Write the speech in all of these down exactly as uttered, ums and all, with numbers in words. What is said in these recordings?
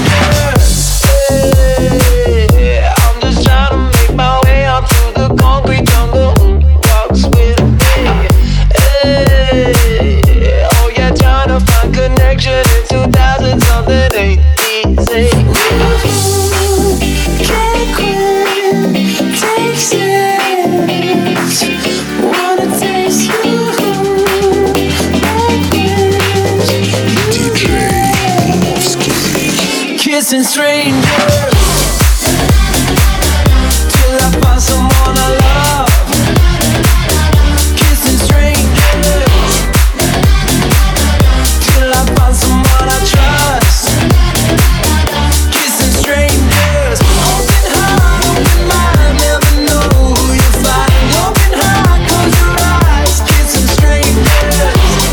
strangers. Hey, I'm just trying to make my way out through the concrete jungle. Who walks with me? Hey, oh yeah, trying to find connection in two thousand something ain't easy. Can't quit, takes it. Wanna taste you like this. Kissing strangers till I find someone I love. Kissing strangers till I find someone I trust. Kissing strangers, open heart, open mind, never know who you find. Open heart, close your eyes. Kissing strangers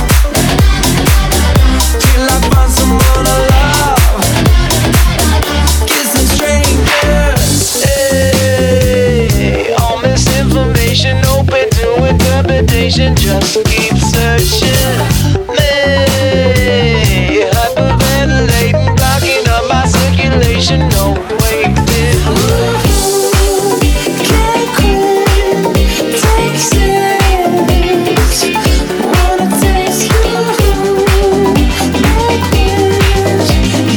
till I find someone I love. Kissing strangers, hey, all misinformation open to interpretation. Just keep searching, me hyperventilating, blocking up my circulation. No waiting. Can't quit, takes it. Wanna taste you like this.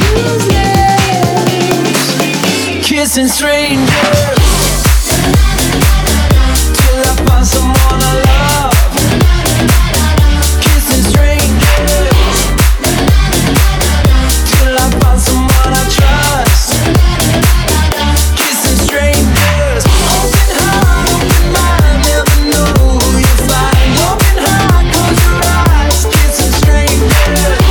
Useless. Kissing strangers till I find someone I love. Kissing strangers till I find someone I trust. Kissing strangers, open heart, open mind, never know who you find. Open heart, close your eyes. Kissing strangers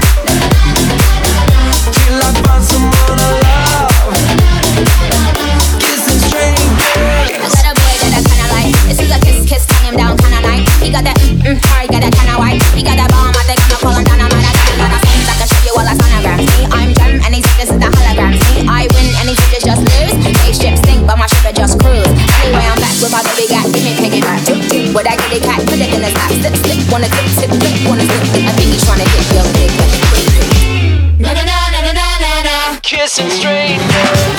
till I find someone I love. Kissing strangers. I got a boy that I kinda like. This is a kiss, kiss, tongue him down kinda night. He got that mm mm, hard, got that kinda white. He got that bomb, I think I'ma call him dynamite. I got a lot of things I can show you all the sonograms. Me, I'm Gem, and he said this is the holograms. Me, I win, and he said this just lose. They ship stink, but my ship will just cruise. Anyway, I'm back with my baby got. Give me piggyback, tip tip. With that kitty cat, put it in his lap. Slip slip, wanna tip tip, flip, wanna slip. I think he's tryna get real big, but Na na na na na na na. Kissing strangers